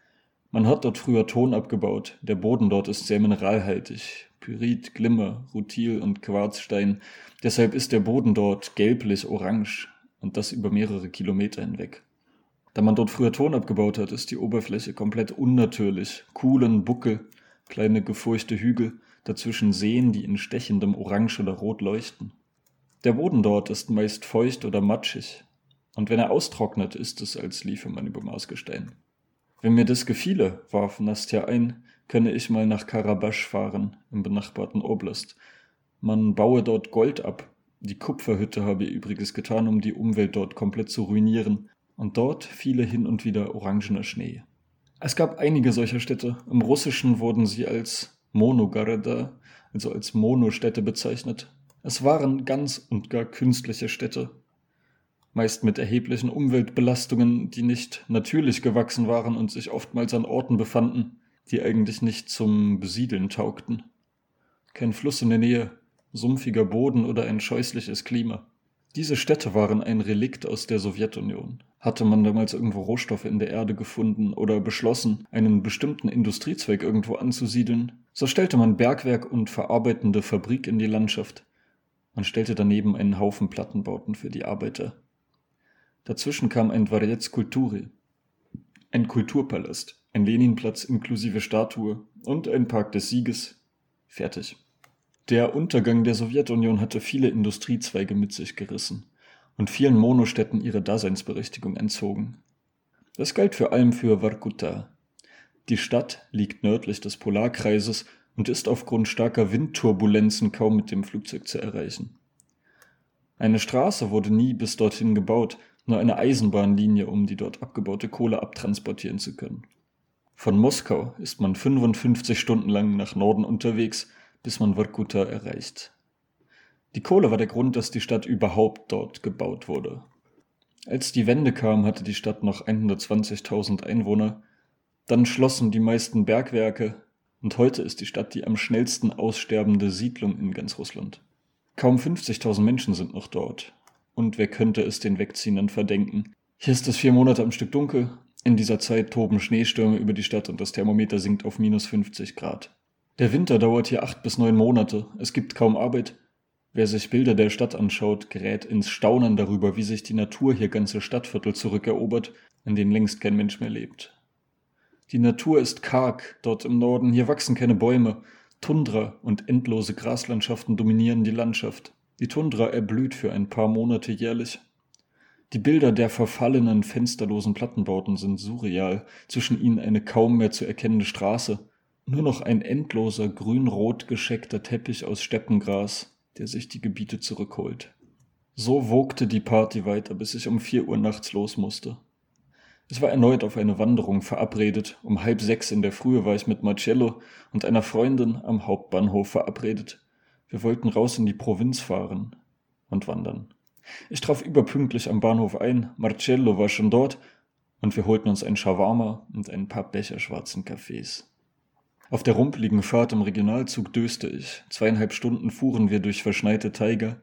S1: Man hat dort früher Ton abgebaut, der Boden dort ist sehr mineralhaltig, Pyrit, Glimmer, Rutil und Quarzstein, deshalb ist der Boden dort gelblich-orange und das über mehrere Kilometer hinweg. Da man dort früher Ton abgebaut hat, ist die Oberfläche komplett unnatürlich, Kuhlen, Buckel, kleine gefurchte Hügel, dazwischen Seen, die in stechendem Orange oder Rot leuchten. Der Boden dort ist meist feucht oder matschig, und wenn er austrocknet, ist es, als liefe man über Marsgestein. Wenn mir das gefiele, warf Nastja ein, könne ich mal nach Karabasch fahren, im benachbarten Oblast. Man baue dort Gold ab. Die Kupferhütte habe ihr Übriges getan, um die Umwelt dort komplett zu ruinieren, und dort fiele hin und wieder orangener Schnee. Es gab einige solcher Städte. Im Russischen wurden sie als Monogoroda, also als Monostädte bezeichnet. Es waren ganz und gar künstliche Städte, meist mit erheblichen Umweltbelastungen, die nicht natürlich gewachsen waren und sich oftmals an Orten befanden, die eigentlich nicht zum Besiedeln taugten. Kein Fluss in der Nähe, sumpfiger Boden oder ein scheußliches Klima. Diese Städte waren ein Relikt aus der Sowjetunion. Hatte man damals irgendwo Rohstoffe in der Erde gefunden oder beschlossen, einen bestimmten Industriezweig irgendwo anzusiedeln, so stellte man Bergwerk und verarbeitende Fabrik in die Landschaft. Man stellte daneben einen Haufen Plattenbauten für die Arbeiter. Dazwischen kam ein Dvorets Kultury, ein Kulturpalast, ein Leninplatz inklusive Statue und ein Park des Sieges. Fertig. Der Untergang der Sowjetunion hatte viele Industriezweige mit sich gerissen und vielen Monostädten ihre Daseinsberechtigung entzogen. Das galt vor allem für Vorkuta. Die Stadt liegt nördlich des Polarkreises und ist aufgrund starker Windturbulenzen kaum mit dem Flugzeug zu erreichen. Eine Straße wurde nie bis dorthin gebaut, nur eine Eisenbahnlinie, um die dort abgebaute Kohle abtransportieren zu können. Von Moskau ist man 55 Stunden lang nach Norden unterwegs, bis man Vorkuta erreicht. Die Kohle war der Grund, dass die Stadt überhaupt dort gebaut wurde. Als die Wende kam, hatte die Stadt noch 120.000 Einwohner. Dann schlossen die meisten Bergwerke und heute ist die Stadt die am schnellsten aussterbende Siedlung in ganz Russland. Kaum 50.000 Menschen sind noch dort. Und wer könnte es den Wegziehenden verdenken? Hier ist es 4 Monate am Stück dunkel. In dieser Zeit toben Schneestürme über die Stadt und das Thermometer sinkt auf minus 50 Grad. Der Winter dauert hier 8 bis 9 Monate. Es gibt kaum Arbeit. Wer sich Bilder der Stadt anschaut, gerät ins Staunen darüber, wie sich die Natur hier ganze Stadtviertel zurückerobert, in denen längst kein Mensch mehr lebt. Die Natur ist karg dort im Norden, hier wachsen keine Bäume. Tundra und endlose Graslandschaften dominieren die Landschaft. Die Tundra erblüht für ein paar Monate jährlich. Die Bilder der verfallenen, fensterlosen Plattenbauten sind surreal, zwischen ihnen eine kaum mehr zu erkennende Straße, nur noch ein endloser, grün-rot gescheckter Teppich aus Steppengras, der sich die Gebiete zurückholt. So wogte die Party weiter, bis ich um 4 Uhr nachts los musste. Ich war erneut auf eine Wanderung verabredet. Um 5:30 in der Früh war ich mit Marcello und einer Freundin am Hauptbahnhof verabredet. Wir wollten raus in die Provinz fahren und wandern. Ich traf überpünktlich am Bahnhof ein, Marcello war schon dort und wir holten uns ein Shawarma und ein paar Becher schwarzen Kaffees. Auf der rumpeligen Fahrt im Regionalzug döste ich. 2,5 Stunden fuhren wir durch verschneite Taiga,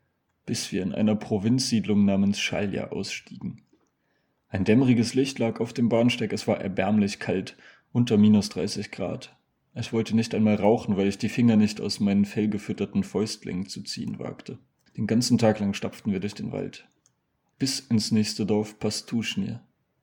S1: bis wir in einer Provinzsiedlung namens Schalja ausstiegen. Ein dämmeriges Licht lag auf dem Bahnsteig, es war erbärmlich kalt, unter minus 30 Grad. Ich wollte nicht einmal rauchen, weil ich die Finger nicht aus meinen fellgefütterten Fäustlingen zu ziehen wagte. Den ganzen Tag lang stapften wir durch den Wald. Bis ins nächste Dorf Pastuschnir.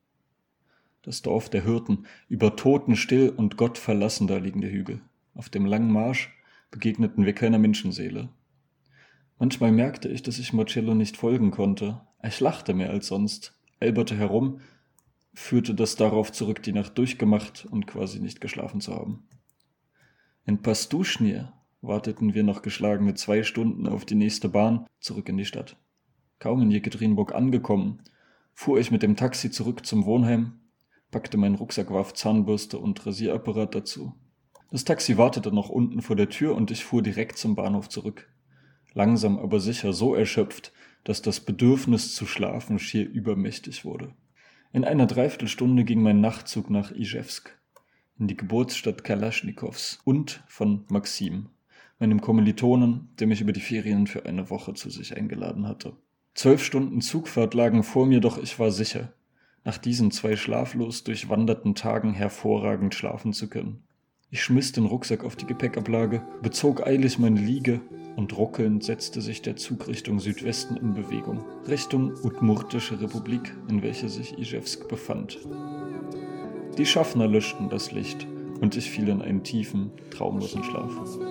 S1: Das Dorf der Hirten, über totenstill und gottverlassen da liegende Hügel. Auf dem langen Marsch begegneten wir keiner Menschenseele. Manchmal merkte ich, dass ich Marcello nicht folgen konnte. Er lachte mehr als sonst, alberte herum, führte das darauf zurück, die Nacht durchgemacht und quasi nicht geschlafen zu haben. In Pastuschnir warteten wir noch geschlagene 2 Stunden auf die nächste Bahn zurück in die Stadt. Kaum in Jekaterinburg angekommen, fuhr ich mit dem Taxi zurück zum Wohnheim, packte meinen Rucksack, warf Zahnbürste und Rasierapparat dazu. Das Taxi wartete noch unten vor der Tür und ich fuhr direkt zum Bahnhof zurück. Langsam aber sicher, so erschöpft, dass das Bedürfnis zu schlafen schier übermächtig wurde. In einer Dreiviertelstunde ging mein Nachtzug nach Ijewsk, in die Geburtsstadt Kalaschnikows und von Maxim, meinem Kommilitonen, der mich über die Ferien für eine Woche zu sich eingeladen hatte. 12 Stunden Zugfahrt lagen vor mir, doch ich war sicher, nach diesen 2 schlaflos durchwanderten Tagen hervorragend schlafen zu können. Ich schmiss den Rucksack auf die Gepäckablage, bezog eilig meine Liege und ruckelnd setzte sich der Zug Richtung Südwesten in Bewegung, Richtung Udmurtische Republik, in welcher sich Ijewsk befand. Die Schaffner löschten das Licht und ich fiel in einen tiefen, traumlosen Schlaf.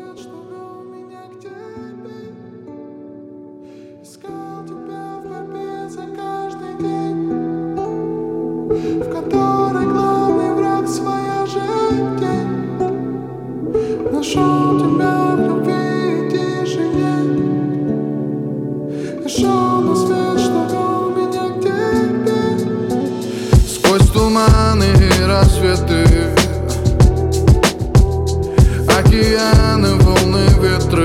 S3: Нашел тебя в любви и тишине. Нашел на свет, что вел меня к тебе. Сквозь туманы и рассветы, океаны, волны, ветры,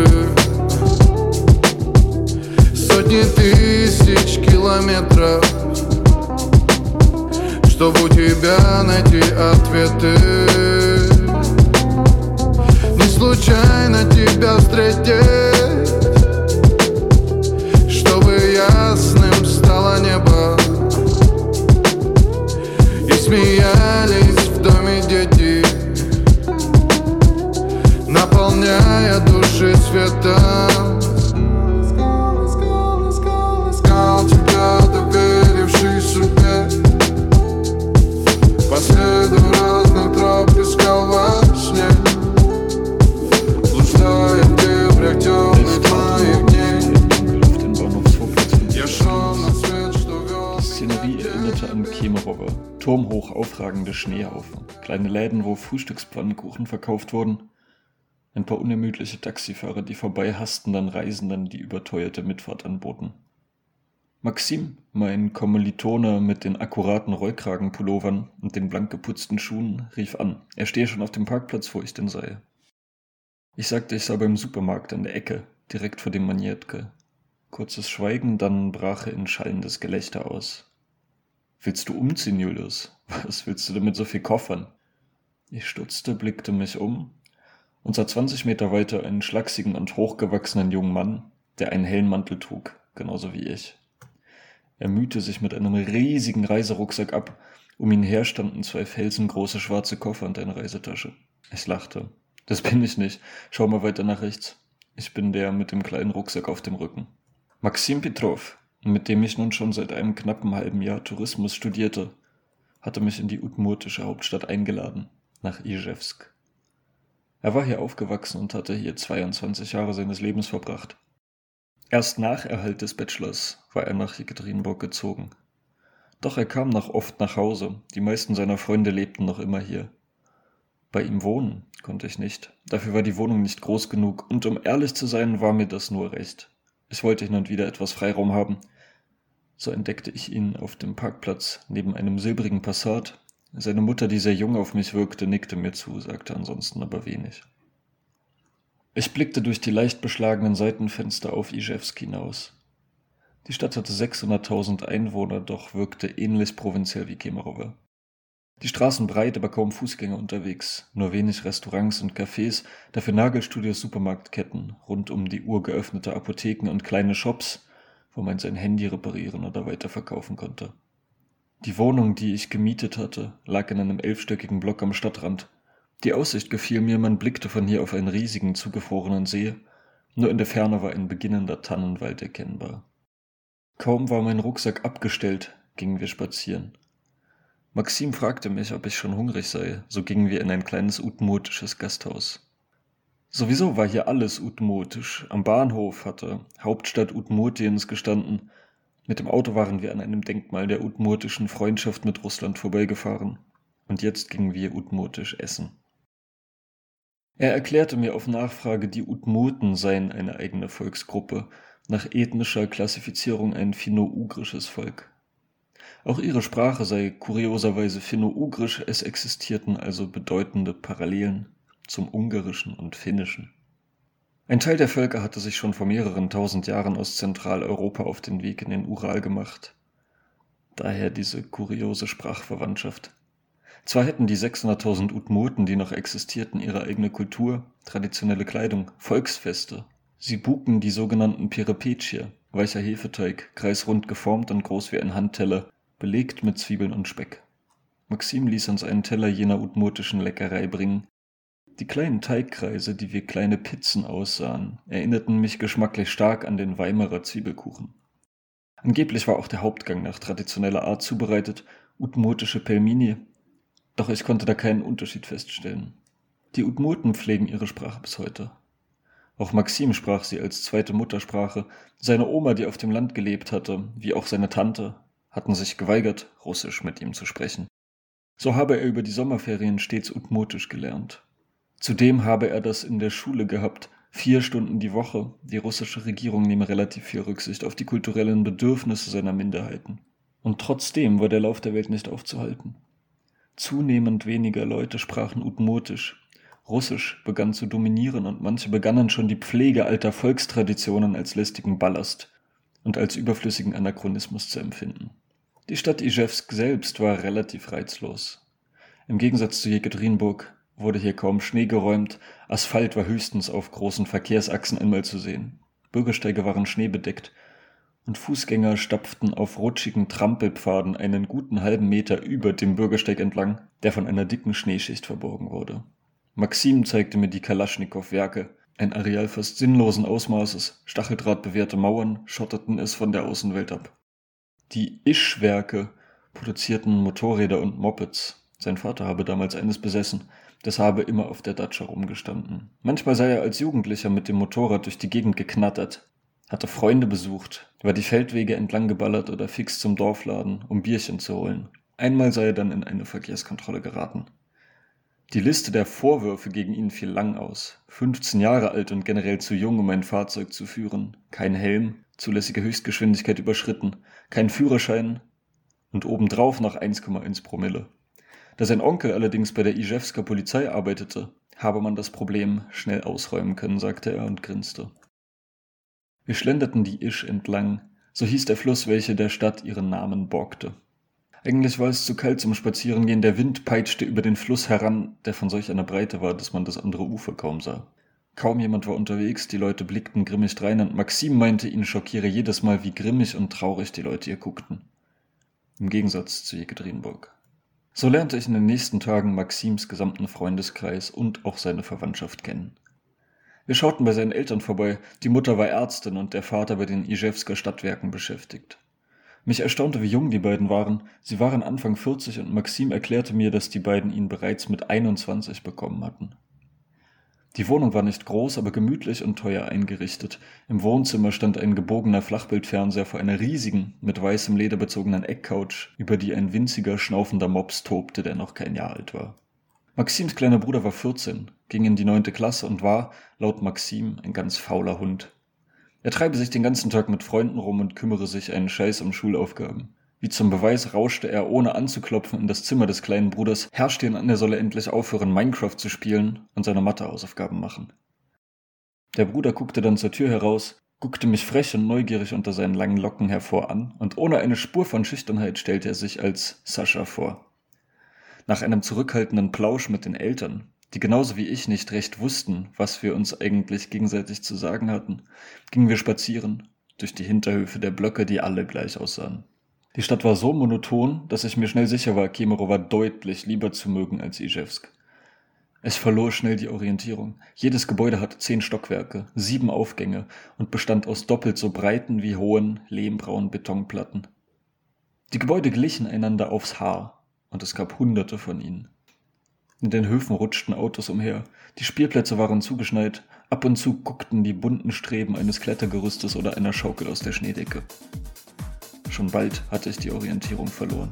S3: сотни тысяч километров, чтобы у тебя найти ответы. Случайно тебя встретить, чтобы ясным стало небо и смеялись в доме дети, наполняя души светом. Искал тебя, доверивший судьбе, по следу разных троп искал во сне. Блуждая в дебрях темных
S1: turmhoch aufragende Schneehaufen, kleine Läden, wo Frühstückspfannkuchen verkauft wurden, ein paar unermüdliche Taxifahrer, die vorbei hastenden Reisenden die überteuerte Mitfahrt anboten. Maxim, mein Kommilitone mit den akkuraten Rollkragenpullovern und den blank geputzten Schuhen, rief an. Er stehe schon auf dem Parkplatz, wo ich denn sei. Ich sagte, ich sei beim Supermarkt an der Ecke, direkt vor dem Manjetke. Kurzes Schweigen, dann brach er in schallendes Gelächter aus. »Willst du umziehen, Julius? Was willst du denn mit so viel Koffern?« Ich stutzte, blickte mich um und sah 20 Meter weiter einen schlachsigen und hochgewachsenen jungen Mann, der einen hellen Mantel trug, genauso wie ich. Er mühte sich mit einem riesigen Reiserucksack ab, um ihn her standen 2 felsengroße schwarze Koffer und eine Reisetasche. Ich lachte. »Das bin ich nicht. Schau mal weiter nach rechts. Ich bin der mit dem kleinen Rucksack auf dem Rücken.« Maxim Petrov, mit dem ich nun schon seit einem knappen halben Jahr Tourismus studierte, hatte mich in die udmurtische Hauptstadt eingeladen, nach Ijewsk. Er war hier aufgewachsen und hatte hier 22 Jahre seines Lebens verbracht. Erst nach Erhalt des Bachelors war er nach Jekaterinburg gezogen. Doch er kam noch oft nach Hause, die meisten seiner Freunde lebten noch immer hier. Bei ihm wohnen konnte ich nicht, dafür war die Wohnung nicht groß genug und um ehrlich zu sein, war mir das nur recht. Ich wollte hin und wieder etwas Freiraum haben. So entdeckte ich ihn auf dem Parkplatz neben einem silbrigen Passat. Seine Mutter, die sehr jung auf mich wirkte, nickte mir zu, sagte ansonsten aber wenig. Ich blickte durch die leicht beschlagenen Seitenfenster auf Ijewsk hinaus. Die Stadt hatte 600.000 Einwohner, doch wirkte ähnlich provinziell wie Kemerowo. Die Straßen breit, aber kaum Fußgänger unterwegs, nur wenig Restaurants und Cafés, dafür Nagelstudios, Supermarktketten, rund um die Uhr geöffnete Apotheken und kleine Shops, wo man sein Handy reparieren oder weiterverkaufen konnte. Die Wohnung, die ich gemietet hatte, lag in einem 11-stöckigen Block am Stadtrand. Die Aussicht gefiel mir, man blickte von hier auf einen riesigen, zugefrorenen See, nur in der Ferne war ein beginnender Tannenwald erkennbar. Kaum war mein Rucksack abgestellt, gingen wir spazieren. Maxim fragte mich, ob ich schon hungrig sei, so gingen wir in ein kleines udmurtisches Gasthaus. Sowieso war hier alles udmurtisch. Am Bahnhof hatte Hauptstadt Udmurtiens gestanden. Mit dem Auto waren wir an einem Denkmal der udmurtischen Freundschaft mit Russland vorbeigefahren. Und jetzt gingen wir udmurtisch essen. Er erklärte mir auf Nachfrage, die Udmurten seien eine eigene Volksgruppe, nach ethnischer Klassifizierung ein finno-ugrisches Volk. Auch ihre Sprache sei kurioserweise finno-ugrisch, es existierten also bedeutende Parallelen zum Ungarischen und Finnischen. Ein Teil der Völker hatte sich schon vor mehreren tausend Jahren aus Zentraleuropa auf den Weg in den Ural gemacht. Daher diese kuriose Sprachverwandtschaft. Zwar hätten die 600.000 Udmurten, die noch existierten, ihre eigene Kultur, traditionelle Kleidung, Volksfeste. Sie buken die sogenannten Perepetschie, weicher Hefeteig, kreisrund geformt und groß wie ein Handteller, belegt mit Zwiebeln und Speck. Maxim ließ uns einen Teller jener udmurtischen Leckerei bringen. Die kleinen Teigkreise, die wie kleine Pizzen aussahen, erinnerten mich geschmacklich stark an den Weimarer Zwiebelkuchen. Angeblich war auch der Hauptgang nach traditioneller Art zubereitet, udmurtische Pelmini, doch ich konnte da keinen Unterschied feststellen. Die Udmurten pflegen ihre Sprache bis heute. Auch Maxim sprach sie als zweite Muttersprache. Seine Oma, die auf dem Land gelebt hatte, wie auch seine Tante, hatten sich geweigert, Russisch mit ihm zu sprechen. So habe er über die Sommerferien stets Udmurtisch gelernt. Zudem habe er das in der Schule gehabt, 4 Stunden die Woche. Die russische Regierung nehme relativ viel Rücksicht auf die kulturellen Bedürfnisse seiner Minderheiten. Und trotzdem war der Lauf der Welt nicht aufzuhalten. Zunehmend weniger Leute sprachen Udmurtisch. Russisch begann zu dominieren und manche begannen schon die Pflege alter Volkstraditionen als lästigen Ballast und als überflüssigen Anachronismus zu empfinden. Die Stadt Ijewsk selbst war relativ reizlos. Im Gegensatz zu Jekaterinburg wurde hier kaum Schnee geräumt, Asphalt war höchstens auf großen Verkehrsachsen einmal zu sehen. Bürgersteige waren schneebedeckt und Fußgänger stapften auf rutschigen Trampelpfaden einen guten halben Meter über dem Bürgersteig entlang, der von einer dicken Schneeschicht verborgen wurde. Maxim zeigte mir die Kalaschnikow-Werke, ein Areal fast sinnlosen Ausmaßes, stacheldrahtbewehrte Mauern schotteten es von der Außenwelt ab. Die Isch-Werke produzierten Motorräder und Mopeds. Sein Vater habe damals eines besessen, das habe immer auf der Datscha rumgestanden. Manchmal sei er als Jugendlicher mit dem Motorrad durch die Gegend geknattert, hatte Freunde besucht, war die Feldwege entlang geballert oder fix zum Dorfladen, um Bierchen zu holen. Einmal sei er dann in eine Verkehrskontrolle geraten. Die Liste der Vorwürfe gegen ihn fiel lang aus. 15 Jahre alt und generell zu jung, um ein Fahrzeug zu führen. Kein Helm, zulässige Höchstgeschwindigkeit überschritten, kein Führerschein und obendrauf noch 1,1 Promille. Da sein Onkel allerdings bei der Iżewsker Polizei arbeitete, habe man das Problem schnell ausräumen können, sagte er und grinste. Wir schlenderten die Isch entlang, so hieß der Fluss, welcher der Stadt ihren Namen borgte. Eigentlich war es zu kalt zum Spazierengehen, der Wind peitschte über den Fluss heran, der von solch einer Breite war, dass man das andere Ufer kaum sah. Kaum jemand war unterwegs, die Leute blickten grimmig drein und Maxim meinte, ihn schockiere jedes Mal, wie grimmig und traurig die Leute hier guckten. Im Gegensatz zu Jekaterinburg. So lernte ich in den nächsten Tagen Maxims gesamten Freundeskreis und auch seine Verwandtschaft kennen. Wir schauten bei seinen Eltern vorbei, die Mutter war Ärztin und der Vater bei den Iżewsker Stadtwerken beschäftigt. Mich erstaunte, wie jung die beiden waren. Sie waren Anfang 40 und Maxim erklärte mir, dass die beiden ihn bereits mit 21 bekommen hatten. Die Wohnung war nicht groß, aber gemütlich und teuer eingerichtet. Im Wohnzimmer stand ein gebogener Flachbildfernseher vor einer riesigen, mit weißem Leder bezogenen Eckcouch, über die ein winziger, schnaufender Mops tobte, der noch kein Jahr alt war. Maxims kleiner Bruder war 14, ging in die 9. Klasse und war, laut Maxim, ein ganz fauler Hund. Er treibe sich den ganzen Tag mit Freunden rum und kümmere sich einen Scheiß um Schulaufgaben. Wie zum Beweis rauschte er, ohne anzuklopfen, in das Zimmer des kleinen Bruders, herrschte ihn an, er solle endlich aufhören, Minecraft zu spielen und seine Mathehausaufgaben machen. Der Bruder guckte dann zur Tür heraus, guckte mich frech und neugierig unter seinen langen Locken hervor an und ohne eine Spur von Schüchternheit stellte er sich als Sascha vor. Nach einem zurückhaltenden Plausch mit den Eltern, die genauso wie ich nicht recht wussten, was wir uns eigentlich gegenseitig zu sagen hatten, gingen wir spazieren durch die Hinterhöfe der Blöcke, die alle gleich aussahen. Die Stadt war so monoton, dass ich mir schnell sicher war, Kemerowo deutlich lieber zu mögen als Iżewsk. Ich verlor schnell die Orientierung. Jedes Gebäude hatte 10 Stockwerke, 7 Aufgänge und bestand aus doppelt so breiten wie hohen, lehmbraunen Betonplatten. Die Gebäude glichen einander aufs Haar und es gab Hunderte von ihnen. In den Höfen rutschten Autos umher, die Spielplätze waren zugeschneit, ab und zu guckten die bunten Streben eines Klettergerüstes oder einer Schaukel aus der Schneedecke. Schon bald hatte ich die Orientierung verloren.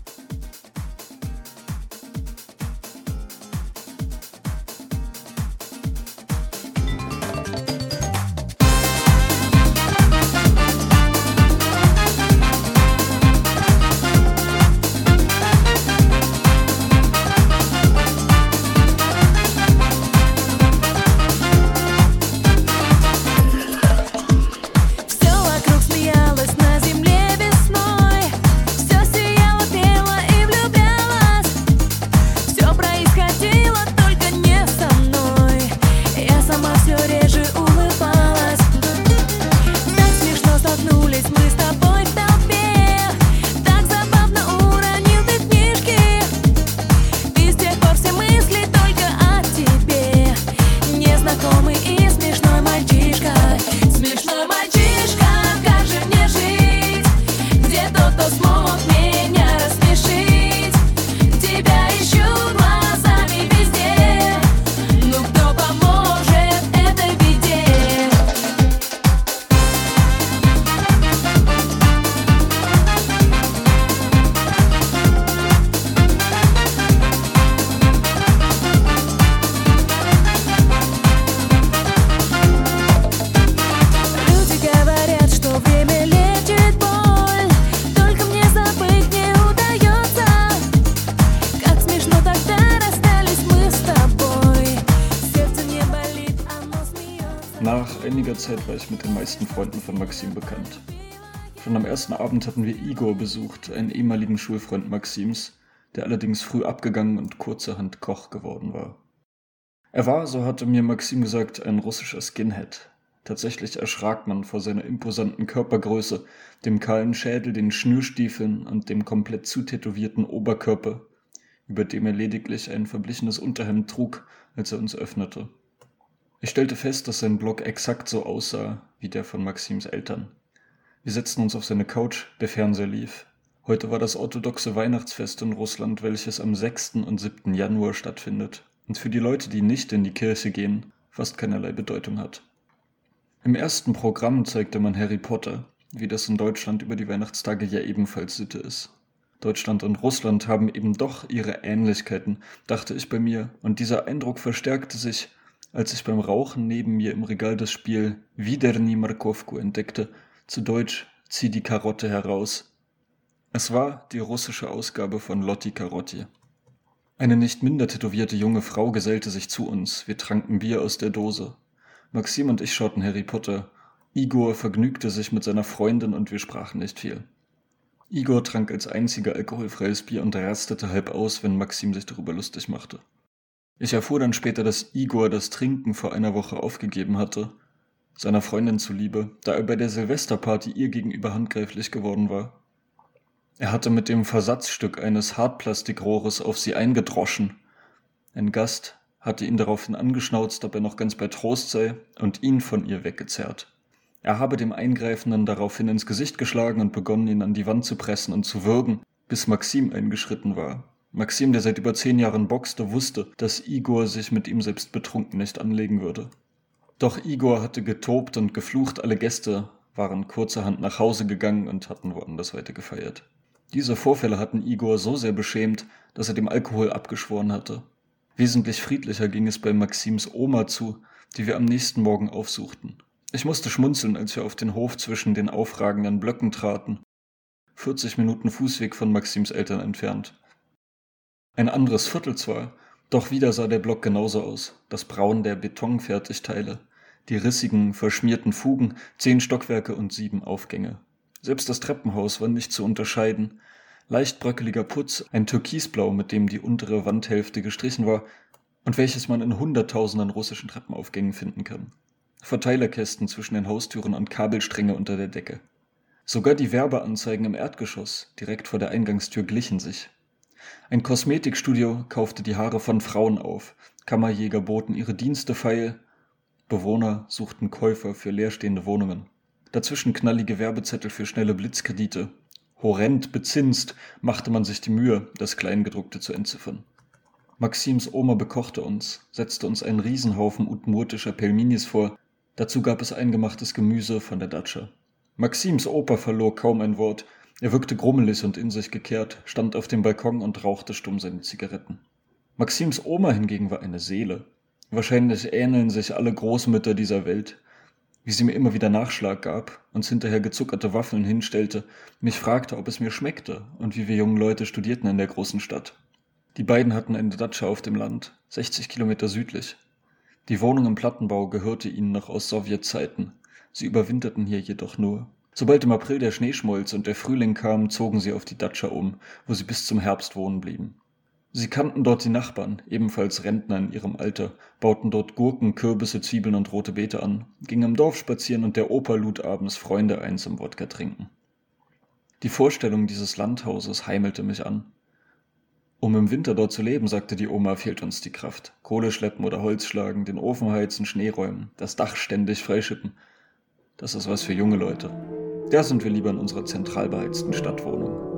S1: Nach einiger Zeit war ich mit den meisten Freunden von Maxim bekannt. Schon am ersten Abend hatten wir Igor besucht, einen ehemaligen Schulfreund Maxims, der allerdings früh abgegangen und kurzerhand Koch geworden war. Er war, so hatte mir Maxim gesagt, ein russischer Skinhead. Tatsächlich erschrak man vor seiner imposanten Körpergröße, dem kahlen Schädel, den Schnürstiefeln und dem komplett zutätowierten Oberkörper, über dem er lediglich ein verblichenes Unterhemd trug, als er uns öffnete. Ich stellte fest, dass sein Block exakt so aussah wie der von Maxims Eltern. Wir setzten uns auf seine Couch, der Fernseher lief. Heute war das orthodoxe Weihnachtsfest in Russland, welches am 6. und 7. Januar stattfindet und für die Leute, die nicht in die Kirche gehen, fast keinerlei Bedeutung hat. Im ersten Programm zeigte man Harry Potter, wie das in Deutschland über die Weihnachtstage ja ebenfalls Sitte ist. Deutschland und Russland haben eben doch ihre Ähnlichkeiten, dachte ich bei mir, und dieser Eindruck verstärkte sich, als ich beim Rauchen neben mir im Regal das Spiel Widerni Markowku entdeckte, zu Deutsch Zieh die Karotte heraus. Es war die russische Ausgabe von Lotti Karotti. Eine nicht minder tätowierte junge Frau gesellte sich zu uns, wir tranken Bier aus der Dose. Maxim und ich schauten Harry Potter. Igor vergnügte sich mit seiner Freundin und wir sprachen nicht viel. Igor trank als einziger alkoholfreies Bier und rastete halb aus, wenn Maxim sich darüber lustig machte. Ich erfuhr dann später, dass Igor das Trinken vor einer Woche aufgegeben hatte, seiner Freundin zuliebe, da er bei der Silvesterparty ihr gegenüber handgreiflich geworden war. Er hatte mit dem Versatzstück eines Hartplastikrohres auf sie eingedroschen. Ein Gast hatte ihn daraufhin angeschnauzt, ob er noch ganz bei Trost sei, und ihn von ihr weggezerrt. Er habe dem Eingreifenden daraufhin ins Gesicht geschlagen und begonnen, ihn an die Wand zu pressen und zu würgen, bis Maxim eingeschritten war. Maxim, der seit über 10 Jahren boxte, wusste, dass Igor sich mit ihm selbst betrunken nicht anlegen würde. Doch Igor hatte getobt und geflucht, alle Gäste waren kurzerhand nach Hause gegangen und hatten woanders weiter gefeiert. Diese Vorfälle hatten Igor so sehr beschämt, dass er dem Alkohol abgeschworen hatte. Wesentlich friedlicher ging es bei Maxims Oma zu, die wir am nächsten Morgen aufsuchten. Ich musste schmunzeln, als wir auf den Hof zwischen den aufragenden Blöcken traten, 40 Minuten Fußweg von Maxims Eltern entfernt. Ein anderes Viertel zwar, doch wieder sah der Block genauso aus, das Braun der Betonfertigteile, die rissigen, verschmierten Fugen, 10 Stockwerke und 7 Aufgänge. Selbst das Treppenhaus war nicht zu unterscheiden. Leicht bröckeliger Putz, ein Türkisblau, mit dem die untere Wandhälfte gestrichen war und welches man in Hunderttausenden russischen Treppenaufgängen finden kann. Verteilerkästen zwischen den Haustüren und Kabelstränge unter der Decke. Sogar die Werbeanzeigen im Erdgeschoss, direkt vor der Eingangstür, glichen sich. Ein Kosmetikstudio kaufte die Haare von Frauen auf, Kammerjäger boten ihre Dienste feil, Bewohner suchten Käufer für leerstehende Wohnungen. Dazwischen knallige Werbezettel für schnelle Blitzkredite. Horrend bezinst machte man sich die Mühe, das Kleingedruckte zu entziffern. Maxims Oma bekochte uns, setzte uns einen Riesenhaufen udmurtischer Pelminis vor, dazu gab es eingemachtes Gemüse von der Datscha. Maxims Opa verlor kaum ein Wort, er wirkte grummelig und in sich gekehrt, stand auf dem Balkon und rauchte stumm seine Zigaretten. Maxims Oma hingegen war eine Seele. Wahrscheinlich ähneln sich alle Großmütter dieser Welt. Wie sie mir immer wieder Nachschlag gab, uns hinterher gezuckerte Waffeln hinstellte, mich fragte, ob es mir schmeckte und wie wir jungen Leute studierten in der großen Stadt. Die beiden hatten eine Datscha auf dem Land, 60 Kilometer südlich. Die Wohnung im Plattenbau gehörte ihnen noch aus Sowjetzeiten. Sie überwinterten hier jedoch nur. Sobald im April der Schnee schmolz und der Frühling kam, zogen sie auf die Datscha um, wo sie bis zum Herbst wohnen blieben. Sie kannten dort die Nachbarn, ebenfalls Rentner in ihrem Alter, bauten dort Gurken, Kürbisse, Zwiebeln und rote Beete an, gingen im Dorf spazieren und der Opa lud abends Freunde ein zum Wodka trinken. Die Vorstellung dieses Landhauses heimelte mich an. Um im Winter dort zu leben, sagte die Oma, fehlt uns die Kraft. Kohle schleppen oder Holz schlagen, den Ofen heizen, Schnee räumen, das Dach ständig freischippen. Das ist was für junge Leute. Da sind wir lieber in unserer zentral beheizten Stadtwohnung.